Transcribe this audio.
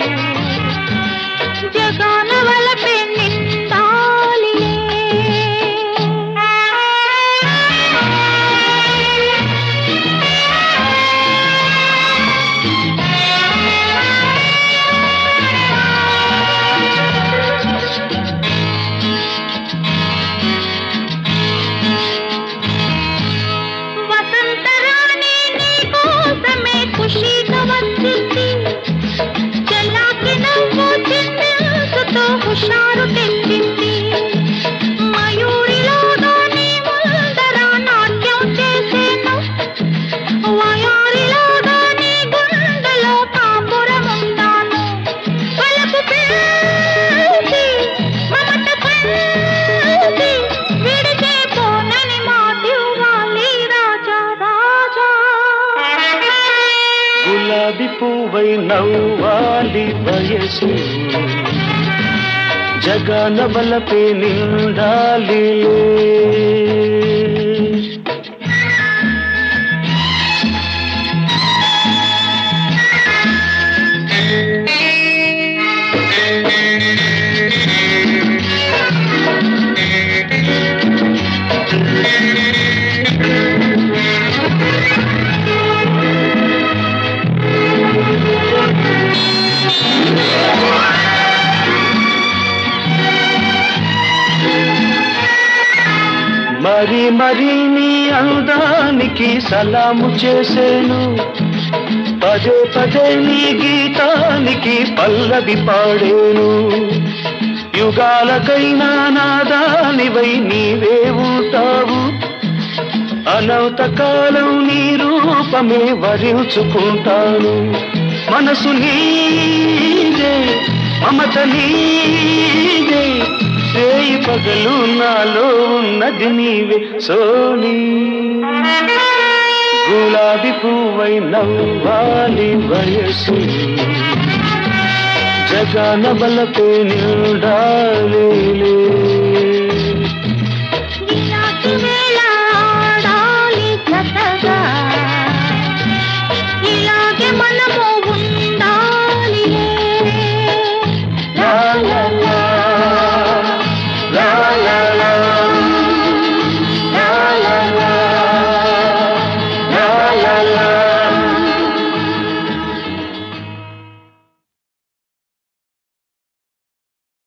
జగాన వలపే నిండాలిలే. వసంతరాణి నీ కోసమే ఖుషీగా వచ్చింది. చల్లాకి నవ్వు చిందించుతో హుషారు తెచ్చింది. మయూరిలాగా నీ ముందర నాట్యం చేసేను. వయారిలాగా నీ గుండెలో కాపురముంటాను. వలపు పిలిచి మమత పంచి విడిచే పోనని మాటివ్వాలి రాజా రాజా. గులాబీ పువ్వై నవ్వాలి వయసు, జగాన వలపే నిండాలి. మరి మరి నీ అందానికి సలాము చేసేను. పదే పదే నీ గీతానికి పల్లవి పాడేను. యుగాలకైనా నాదానివై నీవే ఉంటావు. అనంత కాలం నీ రూపమే వరించుకుంటాను. మనసు నీదే, మమత నీదే, రేయి పగలు నాలో ఉన్నది నీవే సోనీ. గులాబీ పువ్వై నవ్వాలి వయసు, జగాన వలపే నిండాలి.